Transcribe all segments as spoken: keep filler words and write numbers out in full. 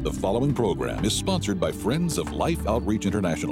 The following program is sponsored by Friends of Life Outreach International.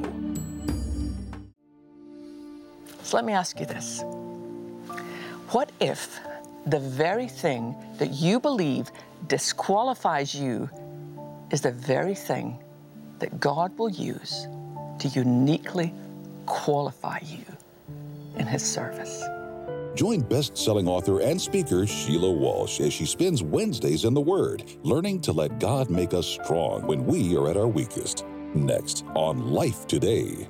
So let me ask you this. What if the very thing that you believe disqualifies you is the very thing that God will use to uniquely qualify you in His service? Join best-selling author and speaker Sheila Walsh as she spends Wednesdays in the Word, learning to let God make us strong when we are at our weakest. Next on Life Today.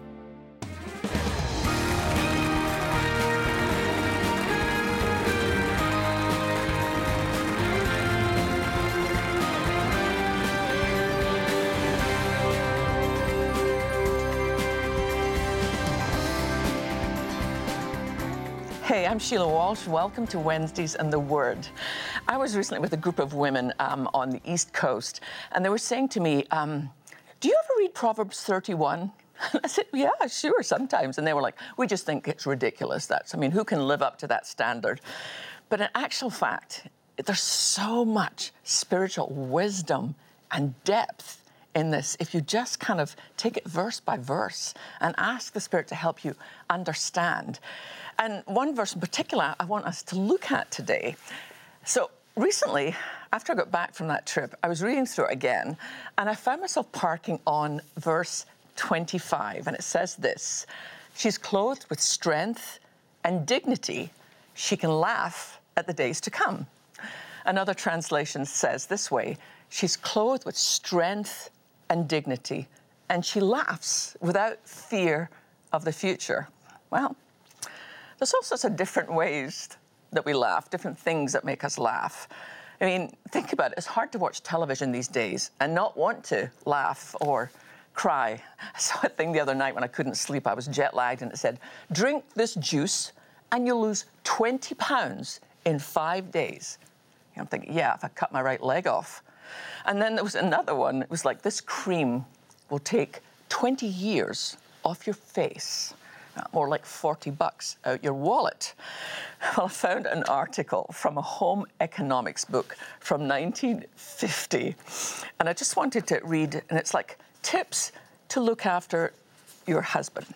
Hey, I'm Sheila Walsh. Welcome to Wednesdays and the Word. I was recently with a group of women um, on the East Coast, and they were saying to me, um, do you ever read Proverbs thirty-one? I said, yeah, sure, sometimes. And they were like, we just think it's ridiculous. That's, I mean, who can live up to that standard? But in actual fact, there's so much spiritual wisdom and depth in this if you just kind of take it verse by verse and ask the Spirit to help you understand. And one verse in particular I want us to look at today. So recently, after I got back from that trip, I was reading through it again, and I found myself parking on verse twenty-five, and it says this: she's clothed with strength and dignity. She can laugh at the days to come. Another translation says this way: she's clothed with strength and dignity, and she laughs without fear of the future. Well, there's all sorts of different ways that we laugh, different things that make us laugh. I mean, think about it. It's hard to watch television these days and not want to laugh or cry. I saw a thing the other night when I couldn't sleep. I was jet lagged, and it said, drink this juice and you'll lose twenty pounds in five days. And I'm thinking, yeah, if I cut my right leg off. And then there was another one. It was like, this cream will take twenty years off your face. More like forty bucks out your wallet. Well, I found an article from a home economics book from nineteen fifty, and I just wanted to read, and it's like tips to look after your husband.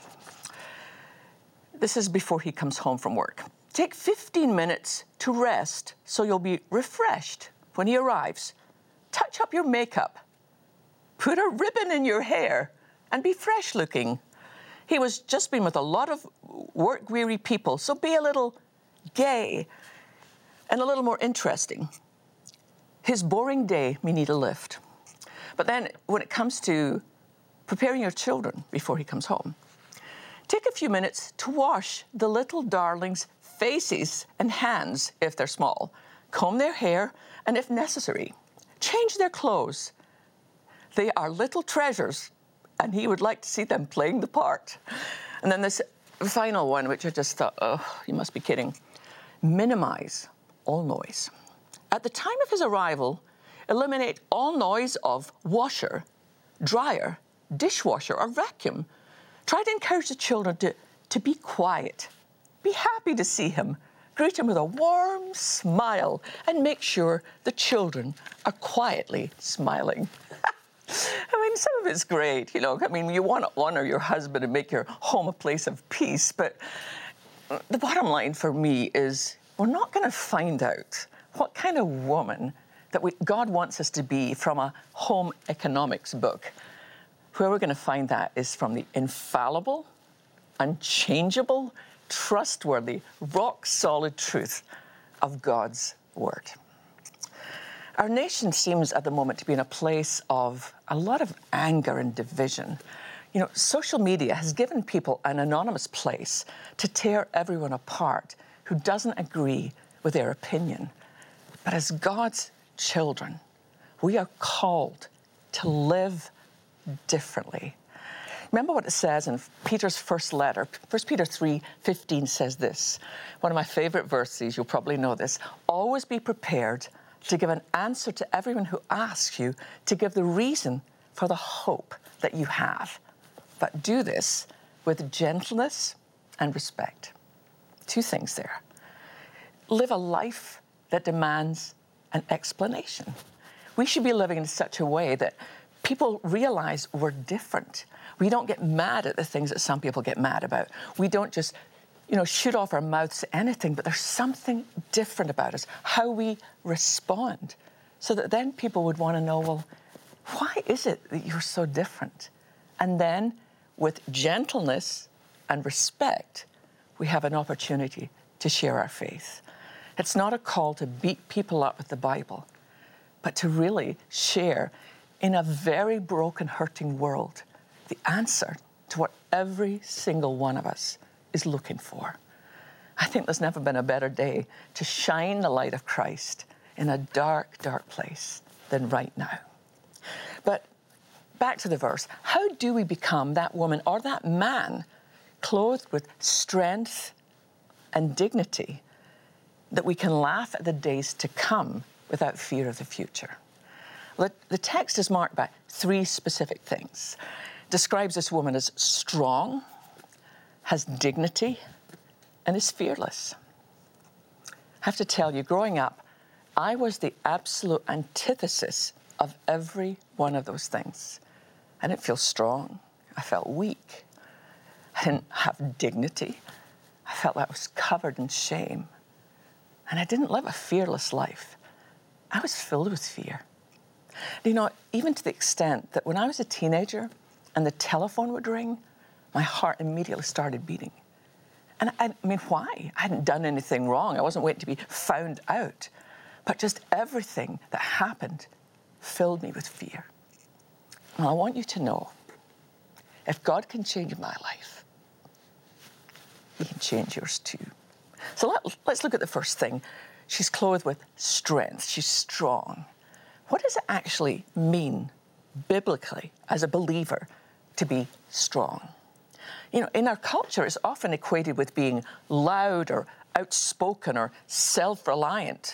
This is before he comes home from work. Take fifteen minutes to rest so you'll be refreshed when he arrives. Touch up your makeup. Put a ribbon in your hair and be fresh looking. He was just been with a lot of work-weary people, so be a little gay and a little more interesting. His boring day may need a lift. But then when it comes to preparing your children before he comes home, take a few minutes to wash the little darlings' faces and hands if they're small. Comb their hair, and if necessary, change their clothes. They are little treasures, and he would like to see them playing the part. And then this final one, which I just thought, oh, you must be kidding. Minimize all noise. At the time of his arrival, eliminate all noise of washer, dryer, dishwasher, or vacuum. Try to encourage the children to, to be quiet. Be happy to see him. Greet him with a warm smile, and make sure the children are quietly smiling. I mean, some of it's great, you know. I mean, you want to honor your husband and make your home a place of peace, but the bottom line for me is we're not going to find out what kind of woman that we, God wants us to be from a home economics book. Where we're going to find that is from the infallible, unchangeable, trustworthy, rock-solid truth of God's Word. Our nation seems at the moment to be in a place of a lot of anger and division. You know, social media has given people an anonymous place to tear everyone apart who doesn't agree with their opinion. But as God's children, we are called to live differently. Remember what it says in Peter's first letter. First Peter three fifteen says this. One of my favorite verses, you'll probably know this. Always be prepared to give an answer to everyone who asks you, to give the reason for the hope that you have. But do this with gentleness and respect. Two things there. Live a life that demands an explanation. We should be living in such a way that people realize we're different. We don't get mad at the things that some people get mad about. We don't just, you know, shoot off our mouths at anything, but there's something different about us, how we respond, so that then people would want to know, well, why is it that you're so different? And then with gentleness and respect, we have an opportunity to share our faith. It's not a call to beat people up with the Bible, but to really share in a very broken, hurting world the answer to what every single one of us is looking for. I think there's never been a better day to shine the light of Christ in a dark, dark place than right now. But back to the verse. How do we become that woman or that man clothed with strength and dignity that we can laugh at the days to come without fear of the future? Well, the text is marked by three specific things. It describes this woman as strong, has dignity, and is fearless. I have to tell you, growing up, I was the absolute antithesis of every one of those things. I didn't feel strong. I felt weak. I didn't have dignity. I felt like I was covered in shame. And I didn't live a fearless life. I was filled with fear. You know, even to the extent that when I was a teenager and the telephone would ring, my heart immediately started beating. And I, I mean, why? I hadn't done anything wrong. I wasn't waiting to be found out. But just everything that happened filled me with fear. Well, I want you to know, if God can change my life, He can change yours too. So let, let's look at the first thing. She's clothed with strength. She's strong. What does it actually mean, biblically, as a believer, to be strong? You know, in our culture, it's often equated with being loud or outspoken or self-reliant.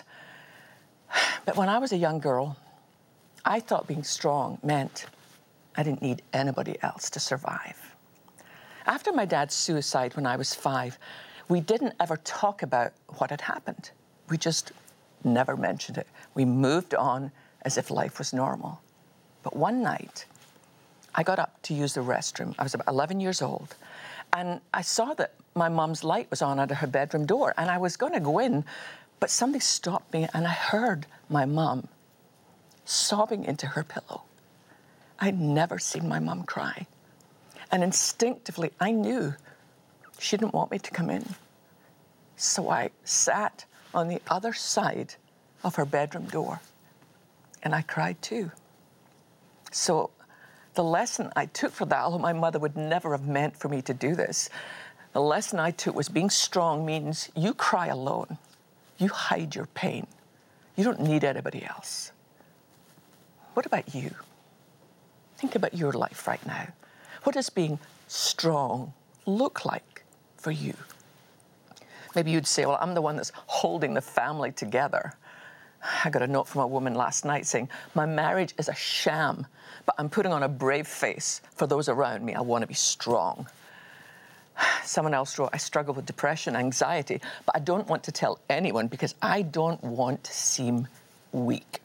But when I was a young girl, I thought being strong meant I didn't need anybody else to survive. After my dad's suicide when I was five, we didn't ever talk about what had happened. We just never mentioned it. We moved on as if life was normal. But one night, I got up to use the restroom. I was about eleven years old, and I saw that my mom's light was on under her bedroom door, and I was going to go in, but something stopped me, and I heard my mom sobbing into her pillow. I'd never seen my mom cry, and instinctively, I knew she didn't want me to come in. So I sat on the other side of her bedroom door, and I cried too. So the lesson I took from that, although my mother would never have meant for me to do this, the lesson I took was being strong means you cry alone. You hide your pain. You don't need anybody else. What about you? Think about your life right now. What does being strong look like for you? Maybe you'd say, well, I'm the one that's holding the family together. I got a note from a woman last night saying, my marriage is a sham, but I'm putting on a brave face for those around me. I want to be strong. Someone else wrote, I struggle with depression, anxiety, but I don't want to tell anyone because I don't want to seem weak.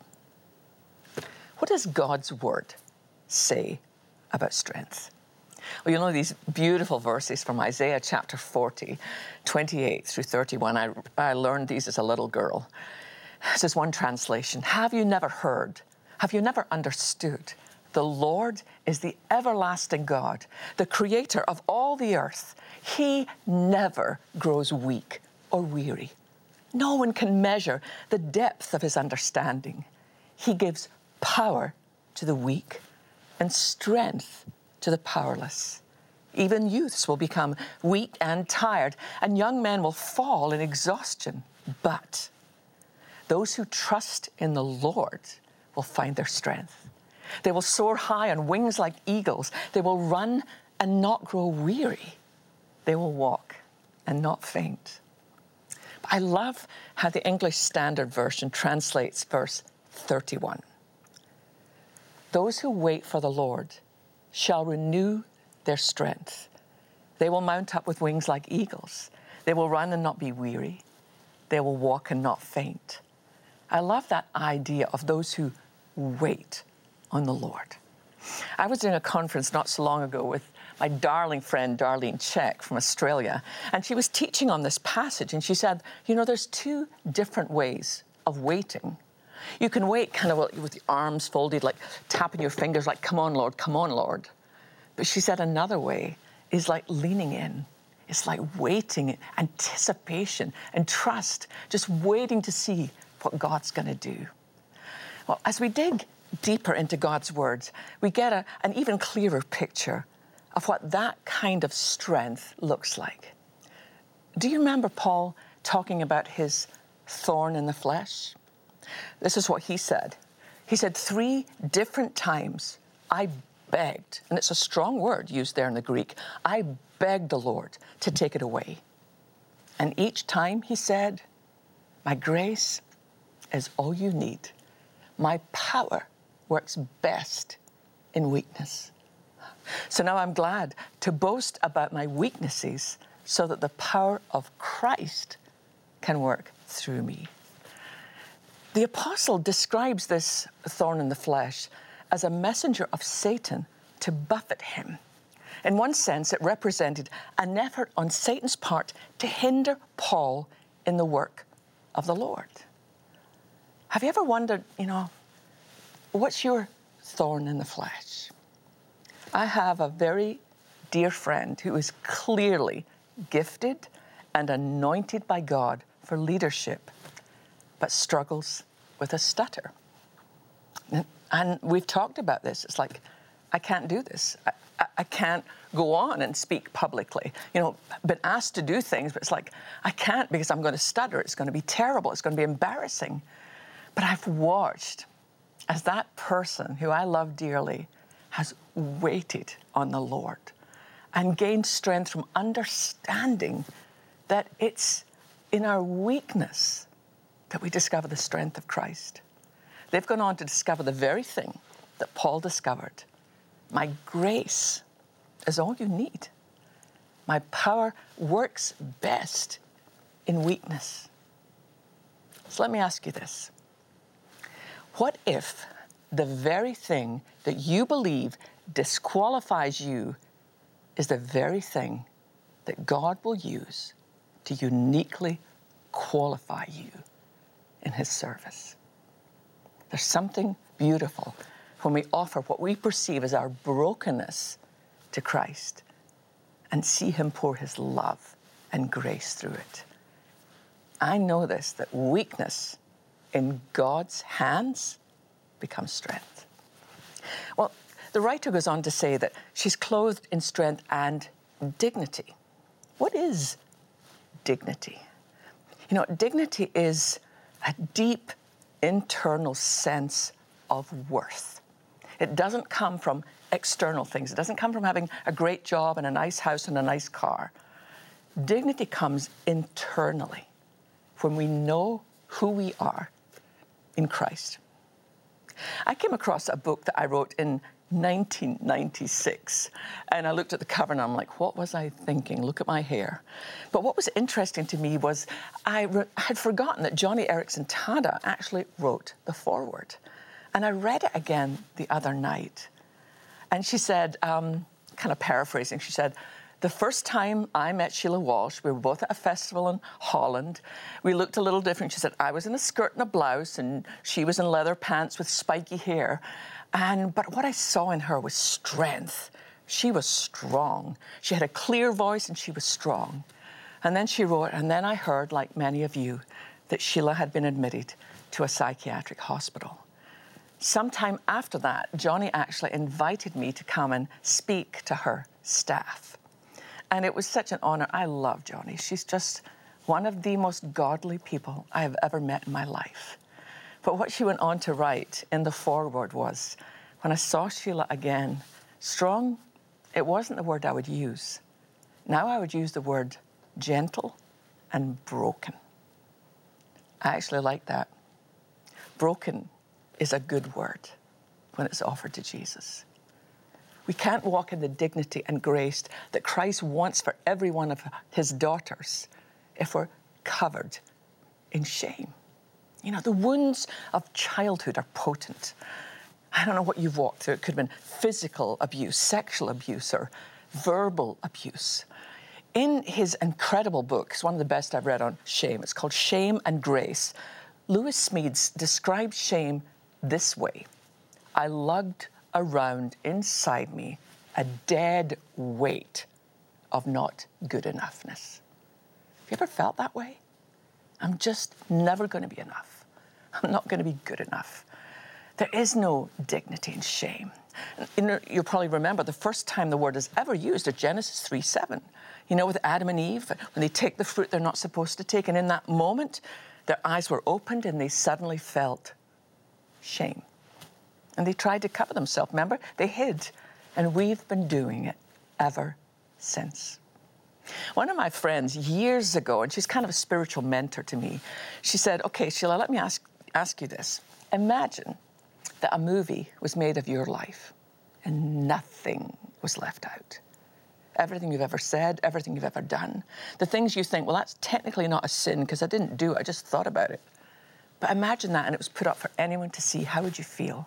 What does God's word say about strength? Well, you know these beautiful verses from Isaiah chapter forty, twenty-eight through thirty-one. I, I learned these as a little girl. This is one translation. Have you never heard? Have you never understood? The Lord is the everlasting God, the creator of all the earth. He never grows weak or weary. No one can measure the depth of his understanding. He gives power to the weak and strength to the powerless. Even youths will become weak and tired, and young men will fall in exhaustion. But those who trust in the Lord will find their strength. They will soar high on wings like eagles. They will run and not grow weary. They will walk and not faint. But I love how the English Standard Version translates verse thirty-one. Those who wait for the Lord shall renew their strength. They will mount up with wings like eagles. They will run and not be weary. They will walk and not faint. I love that idea of those who wait on the Lord. I was doing a conference not so long ago with my darling friend, Darlene Check from Australia, and she was teaching on this passage, and she said, you know, there's two different ways of waiting. You can wait kind of with your arms folded, like tapping your fingers, like, come on, Lord, come on, Lord. But she said another way is like leaning in. It's like waiting, anticipation and trust, just waiting to see what God's going to do. Well, as we dig deeper into God's words, we get a, an even clearer picture of what that kind of strength looks like. Do you remember Paul talking about his thorn in the flesh? This is what he said. He said, three different times I begged, and it's a strong word used there in the Greek, I begged the Lord to take it away. And each time he said, my grace is all you need. My power works best in weakness. So now I'm glad to boast about my weaknesses so that the power of Christ can work through me. The apostle describes this thorn in the flesh as a messenger of Satan to buffet him. In one sense, it represented an effort on Satan's part to hinder Paul in the work of the Lord. Have you ever wondered, you know, what's your thorn in the flesh? I have a very dear friend who is clearly gifted and anointed by God for leadership, but struggles with a stutter. And we've talked about this. It's like, I can't do this. I, I, I can't go on and speak publicly. You know, been asked to do things, but it's like, I can't because I'm going to stutter. It's going to be terrible. It's going to be embarrassing. But I've watched as that person who I love dearly has waited on the Lord and gained strength from understanding that it's in our weakness that we discover the strength of Christ. They've gone on to discover the very thing that Paul discovered. My grace is all you need. My power works best in weakness. So let me ask you this. What if the very thing that you believe disqualifies you is the very thing that God will use to uniquely qualify you in his service? There's something beautiful when we offer what we perceive as our brokenness to Christ and see him pour his love and grace through it. I know this, that weakness in God's hands becomes strength. Well, the writer goes on to say that she's clothed in strength and dignity. What is dignity? You know, dignity is a deep internal sense of worth. It doesn't come from external things. It doesn't come from having a great job and a nice house and a nice car. Dignity comes internally when we know who we are in Christ. I came across a book that I wrote in nineteen ninety-six, and I looked at the cover and I'm like, what was I thinking? Look at my hair. But what was interesting to me was I re- had forgotten that Johnny Erickson Tada actually wrote the foreword. And I read it again the other night. And she said, um, kind of paraphrasing, she said, the first time I met Sheila Walsh, we were both at a festival in Holland. We looked a little different. She said, I was in a skirt and a blouse, and she was in leather pants with spiky hair. And but what I saw in her was strength. She was strong. She had a clear voice, and she was strong. And then she wrote, and then I heard, like many of you, that Sheila had been admitted to a psychiatric hospital. Sometime after that, Johnny actually invited me to come and speak to her staff. And it was such an honor. I love Johnny. She's just one of the most godly people I have ever met in my life. But what she went on to write in the foreword was, when I saw Sheila again, strong, it wasn't the word I would use. Now I would use the word gentle and broken. I actually like that. Broken is a good word when it's offered to Jesus. We can't walk in the dignity and grace that Christ wants for every one of his daughters if we're covered in shame. You know, the wounds of childhood are potent. I don't know what you've walked through. It could have been physical abuse, sexual abuse, or verbal abuse. In his incredible book, it's one of the best I've read on shame, it's called Shame and Grace, Lewis Smedes describes shame this way. I lugged around inside me a dead weight of not good enoughness. Have you ever felt that way? I'm just never going to be enough. I'm not going to be good enough. There is no dignity in shame. And you'll probably remember the first time the word is ever used at Genesis three seven. You know, with Adam and Eve, when they take the fruit they're not supposed to take, and in that moment, their eyes were opened and they suddenly felt shame. And they tried to cover themselves, remember? They hid. And we've been doing it ever since. One of my friends years ago, and she's kind of a spiritual mentor to me, she said, okay, Sheila, let me ask, ask you this. Imagine that a movie was made of your life and nothing was left out. Everything you've ever said, everything you've ever done. The things you think, well, that's technically not a sin because I didn't do it, I just thought about it. But imagine that and it was put up for anyone to see. How would you feel?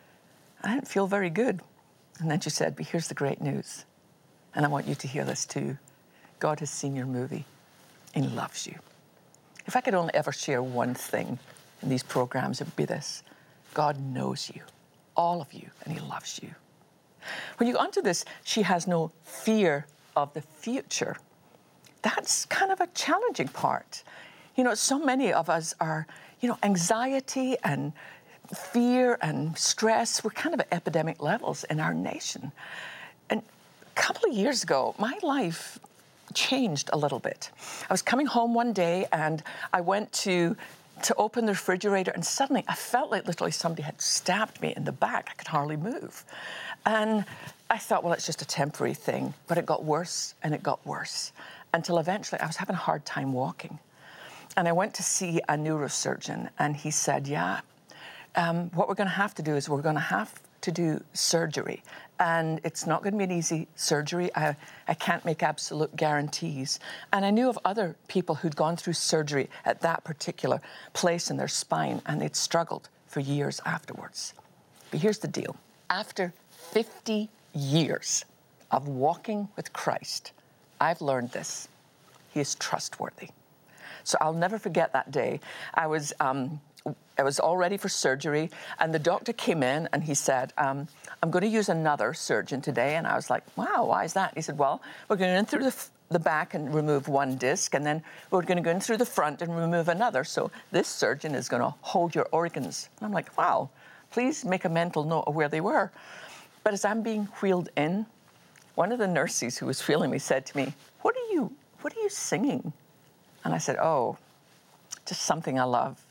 I didn't feel very good. And then she said, but here's the great news. And I want you to hear this too. God has seen your movie and he loves you. If I could only ever share one thing in these programs, it would be this. God knows you, all of you, and he loves you. When you go onto this, she has no fear of the future. That's kind of a challenging part. You know, so many of us are, you know, anxiety and fear and stress, we're kind of at epidemic levels in our nation. And a couple of years ago, my life changed a little bit. I was coming home one day and I went to to open the refrigerator and suddenly I felt like literally somebody had stabbed me in the back. I could hardly move. And I thought, well, it's just a temporary thing. But it got worse and it got worse until eventually I was having a hard time walking. And I went to see a neurosurgeon and he said, yeah, um, what we're going to have to do is we're going to have to do surgery. And it's not going to be an easy surgery. I, I can't make absolute guarantees. And I knew of other people who'd gone through surgery at that particular place in their spine, and they'd struggled for years afterwards. But here's the deal. After fifty years of walking with Christ, I've learned this. He is trustworthy. So I'll never forget that day. I was... Um, I was all ready for surgery, and the doctor came in and he said, um, I'm going to use another surgeon today. And I was like, wow, why is that? And he said, well, we're going to go in through the, f- the back and remove one disc, and then we're going to go in through the front and remove another. So this surgeon is going to hold your organs. And I'm like, wow, please make a mental note of where they were. But as I'm being wheeled in, one of the nurses who was feeling me said to me, what are you, what are you singing? And I said, oh, just something I love.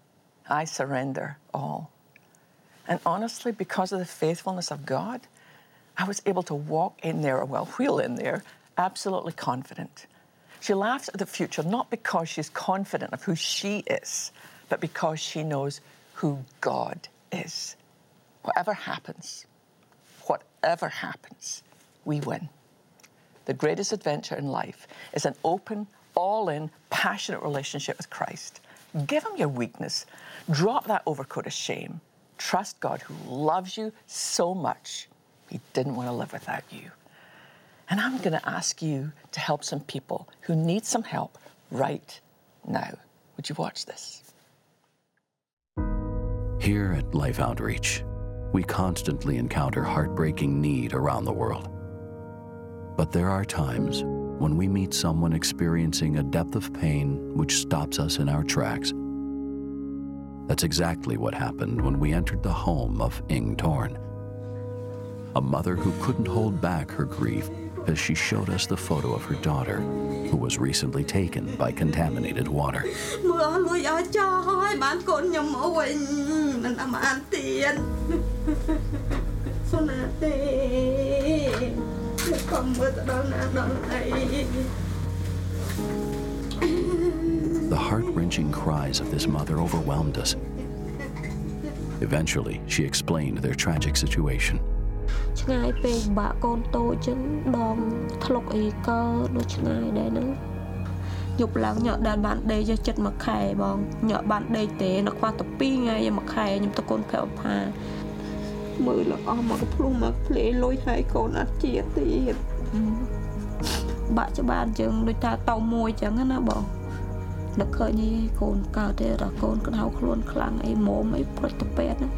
I surrender all. And honestly, because of the faithfulness of God, I was able to walk in there, well, wheel in there, absolutely confident. She laughs at the future, not because she's confident of who she is, but because she knows who God is. Whatever happens, whatever happens, we win. The greatest adventure in life is an open, all-in, passionate relationship with Christ. Give him your weakness. Drop that overcoat of shame. Trust God who loves you so much. He didn't want to live without you. And I'm going to ask you to help some people who need some help right now. Would you watch this? Here at Life Outreach, we constantly encounter heartbreaking need around the world. But there are times when we meet someone experiencing a depth of pain which stops us in our tracks. That's exactly what happened when we entered the home of Ing Torn, a mother who couldn't hold back her grief as she showed us the photo of her daughter, who was recently taken by contaminated water. The heart-wrenching cries of this mother overwhelmed us. Eventually, she explained their tragic situation. Dục lang nhọ đàn bạn đây cho chất mà khai bong nhọ bạn đây tế nó qua tập pi ngay mà khai nhưng ta con phèo pha mười là ông mà cái plum mà lễ lôi hai con ăn chia thì bạn cho bạn chừng đôi ta tàu môi chẳng nó bong nó khơi như con cao thế là con con hao luôn khlang ấy mồm ấy bật tập pet á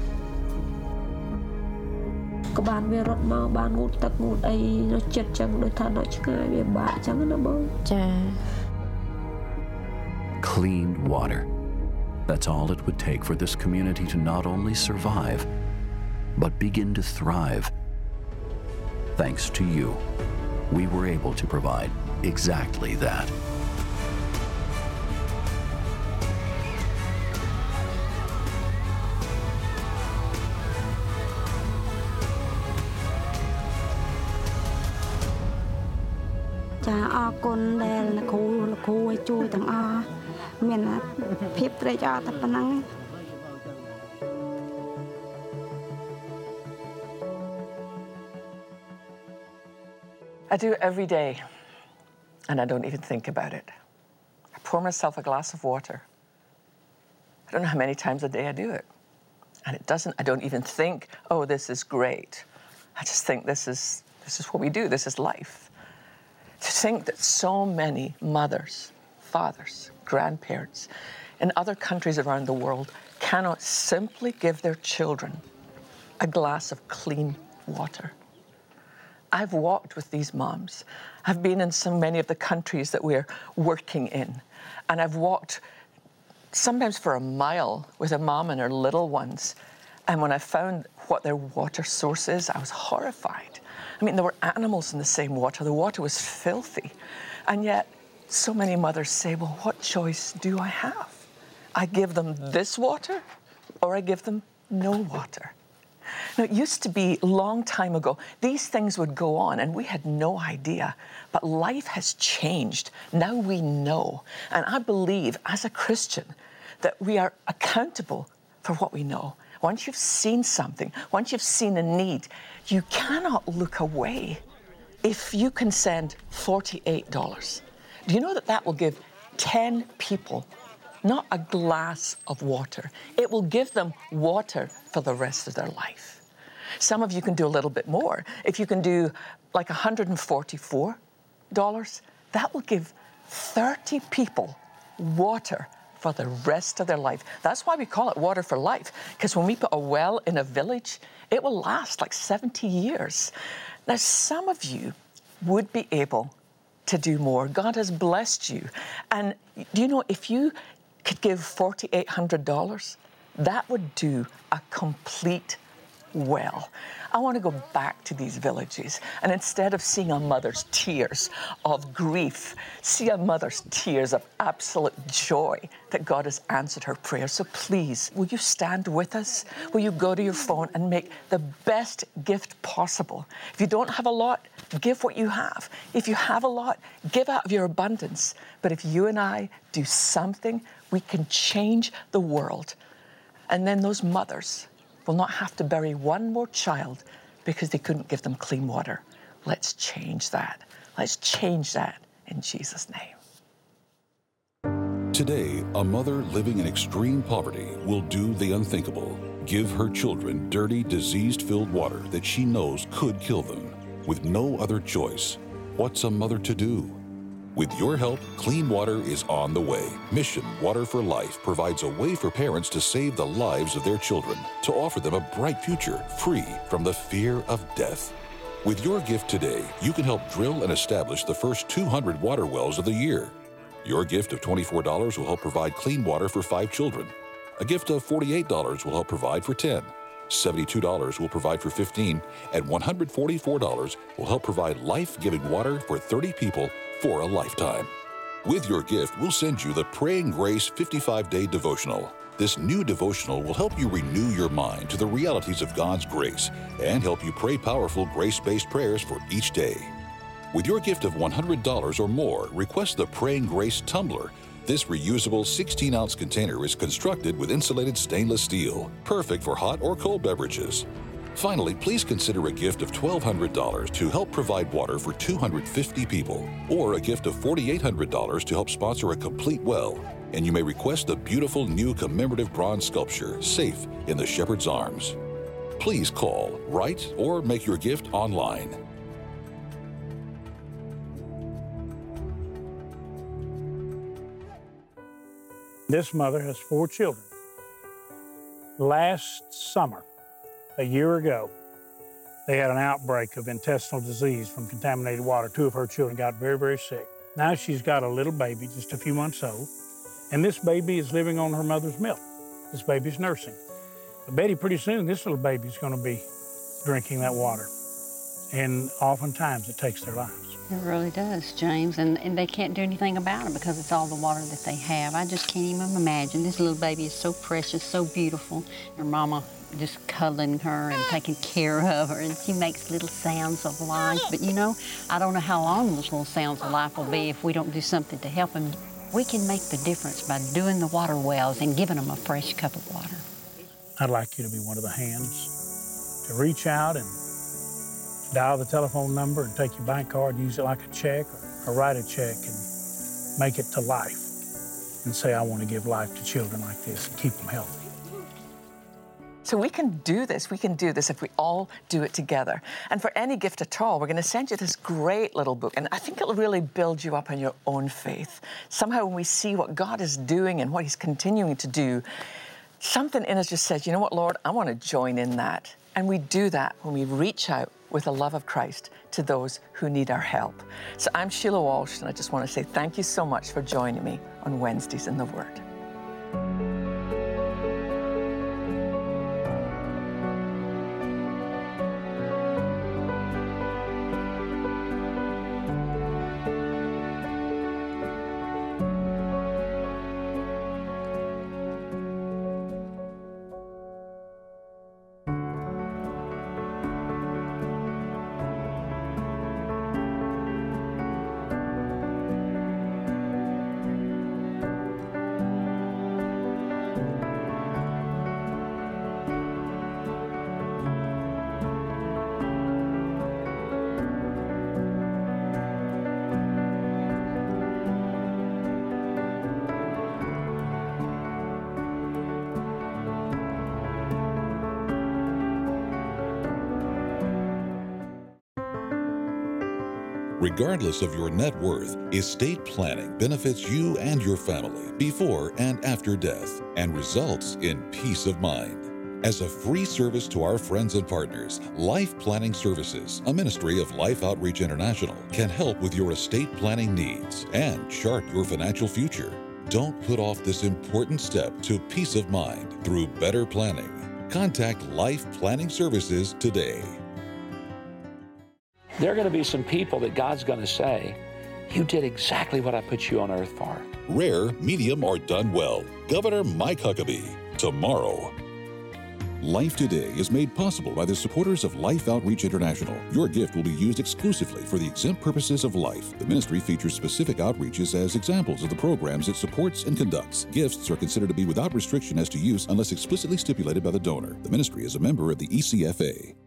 các bạn về rót máu bạn ngủ tắc ngủ ấy nó chết chẳng đôi ta nói ngay về bạn chẳng nó bong cha. Clean water. That's all it would take for this community to not only survive, but begin to thrive. Thanks to you, we were able to provide exactly that. Cha ở con đây là cô là cô ấy chui thằng ở mình là phép để cho tập năng. I do it every day, and I don't even think about it. I pour myself a glass of water. I don't know how many times a day I do it. And it doesn't, I don't even think, oh, this is great. I just think this is, this is what we do, this is life. To think that so many mothers, fathers, grandparents in other countries around the world cannot simply give their children a glass of clean water. I've walked with these moms. I've been in so many of the countries that we're working in, and I've walked sometimes for a mile with a mom and her little ones. And when I found what their water source is, I was horrified. I mean, there were animals in the same water. The water was filthy. And yet, so many mothers say, well, what choice do I have? I give them this water, or I give them no water. Now, it used to be a long time ago, these things would go on and we had no idea, but life has changed. Now we know. And I believe as a Christian that we are accountable for what we know. Once you've seen something, once you've seen a need, you cannot look away. If you can send forty-eight dollars, do you know that that will give ten people not a glass of water? It will give them water for the rest of their life. Some of you can do a little bit more. If you can do like one hundred forty-four dollars, that will give thirty people water for the rest of their life. That's why we call it Water for Life, because when we put a well in a village, it will last like seventy years. Now, some of you would be able to do more. God has blessed you. And do you know, if you could give four thousand eight hundred dollars, that would do a complete well. I want to go back to these villages, and instead of seeing a mother's tears of grief, see a mother's tears of absolute joy that God has answered her prayer. So please, will you stand with us? Will you go to your phone and make the best gift possible? If you don't have a lot, give what you have. If you have a lot, give out of your abundance. But if you and I do something, we can change the world. And then those mothers will not have to bury one more child because they couldn't give them clean water. Let's change that. Let's change that in Jesus' name. Today, a mother living in extreme poverty will do the unthinkable. Give her children dirty, disease-filled water that she knows could kill them. With no other choice, what's a mother to do? With your help, clean water is on the way. Mission Water for Life provides a way for parents to save the lives of their children, to offer them a bright future, free from the fear of death. With your gift today, you can help drill and establish the first two hundred water wells of the year. Your gift of twenty-four dollars will help provide clean water for five children. A gift of forty-eight dollars will help provide for ten. seventy-two dollars will provide for fifteen, and one hundred forty-four dollars will help provide life-giving water for thirty people for a lifetime. With your gift, we'll send you the Praying Grace fifty-five day devotional. This new devotional will help you renew your mind to the realities of God's grace and help you pray powerful grace-based prayers for each day. With your gift of one hundred dollars or more, request the Praying Grace Tumbler. This reusable sixteen ounce container is constructed with insulated stainless steel, perfect for hot or cold beverages. Finally, please consider a gift of twelve hundred dollars to help provide water for two hundred fifty people, or a gift of four thousand eight hundred dollars to help sponsor a complete well. And you may request the beautiful new commemorative bronze sculpture, Safe in the Shepherd's Arms. Please call, write, or make your gift online. This mother has four children. Last summer, a year ago, they had an outbreak of intestinal disease from contaminated water. Two of her children got very, very sick. Now she's got a little baby, just a few months old, and this baby is living on her mother's milk. This baby's nursing. But Betty, pretty soon, this little baby's gonna be drinking that water. And oftentimes it takes their lives. It really does, James, and, and they can't do anything about it because it's all the water that they have. I just can't even imagine. This little baby is so precious, so beautiful. Her mama just cuddling her and taking care of her, and she makes little sounds of life. But you know, I don't know how long those little sounds of life will be if we don't do something to help them. We can make the difference by doing the water wells and giving them a fresh cup of water. I'd like you to be one of the hands to reach out and dial the telephone number and take your bank card and use it like a check, or, or write a check and make it to life and say, I want to give life to children like this and keep them healthy. So we can do this. We can do this if we all do it together. And for any gift at all, we're going to send you this great little book. And I think it'll really build you up in your own faith. Somehow when we see what God is doing and what he's continuing to do, something in us just says, you know what, Lord, I want to join in that. And we do that when we reach out with the love of Christ to those who need our help. So I'm Sheila Walsh, and I just want to say thank you so much for joining me on Wednesdays in the Word. Regardless of your net worth, estate planning benefits you and your family before and after death and results in peace of mind. As a free service to our friends and partners, Life Planning Services, a ministry of Life Outreach International, can help with your estate planning needs and chart your financial future. Don't put off this important step to peace of mind through better planning. Contact Life Planning Services today. There are going to be some people that God's going to say, you did exactly what I put you on earth for. Rare, medium, or done well. Governor Mike Huckabee, tomorrow. Life Today is made possible by the supporters of Life Outreach International. Your gift will be used exclusively for the exempt purposes of life. The ministry features specific outreaches as examples of the programs it supports and conducts. Gifts are considered to be without restriction as to use unless explicitly stipulated by the donor. The ministry is a member of the E C F A.